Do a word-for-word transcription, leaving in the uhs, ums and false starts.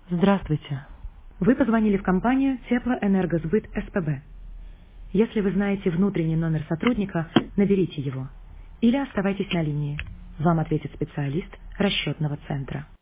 Здравствуйте. Вы позвонили в компанию Теплоэнергосбыт СПБ. Если вы знаете внутренний номер сотрудника, наберите его. Или оставайтесь на линии. Вам ответит специалист расчетного центра.